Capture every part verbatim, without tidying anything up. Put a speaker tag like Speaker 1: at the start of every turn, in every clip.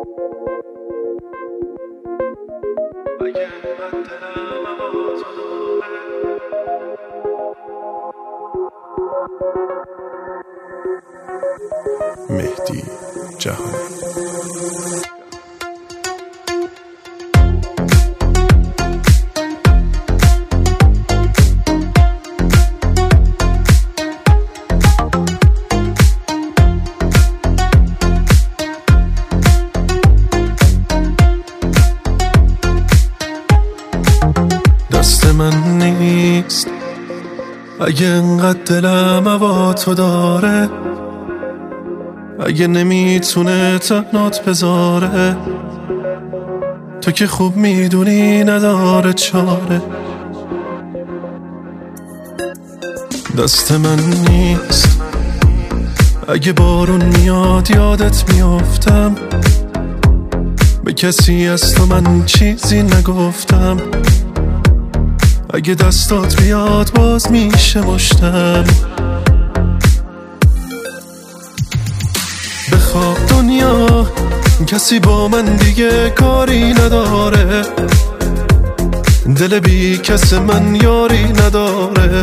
Speaker 1: مهدی جهانی. دست من نیست اگه انقدر دلم هوا تو داره، اگه نمیتونه تنات بذاره، تو که خوب میدونی نداره چاره. دست من نیست اگه بارون میاد یادت میافتم، به کسی از تو من چیزی نگفتم، اگه دستات بیاد باز میشه مشتم. بخواب دنیا کسی با من دیگه کاری نداره، دل بی کس من یاری نداره،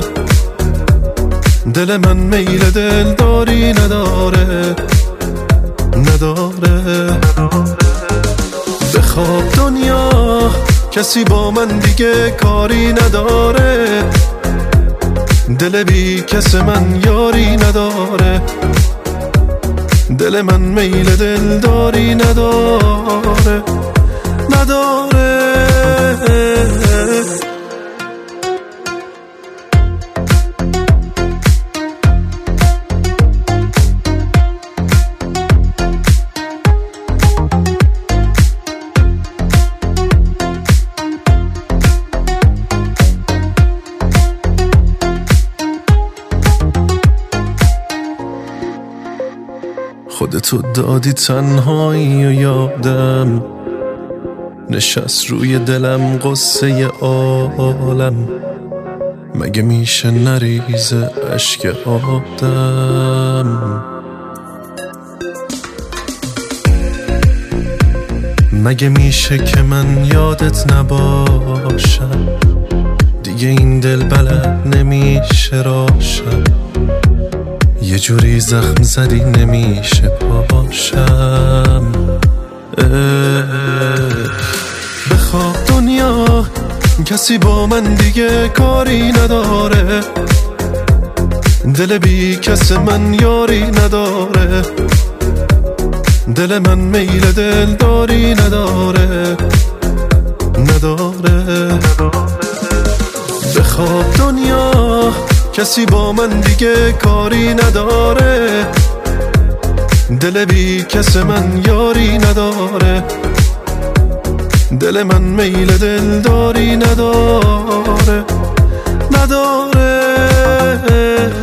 Speaker 1: دل من میل دلداری نداره نداره. بخواب دنیا کسی با من دیگه کاری نداره، دل بی کس من یاری نداره، دل من میل دلداری نداره نداره. خودتو دادی تنهایی و یادم نشست روی دلم قصه عالم، مگه میشه نریزه اشک آدم؟ مگه میشه که من یادت نباشم، دیگه این دل بلد نمیشه راشم، یه جوری زخم زدی نمیشه پاشم. بخواب دنیا کسی با من دیگه کاری نداره، دل بی کس من یاری نداره، دل من میل دلداری نداره نداره. بخواب دنیا کسی با من دیگه کاری نداره، دل بی کس من یاری نداره، دل من میل دلداری نداره نداره.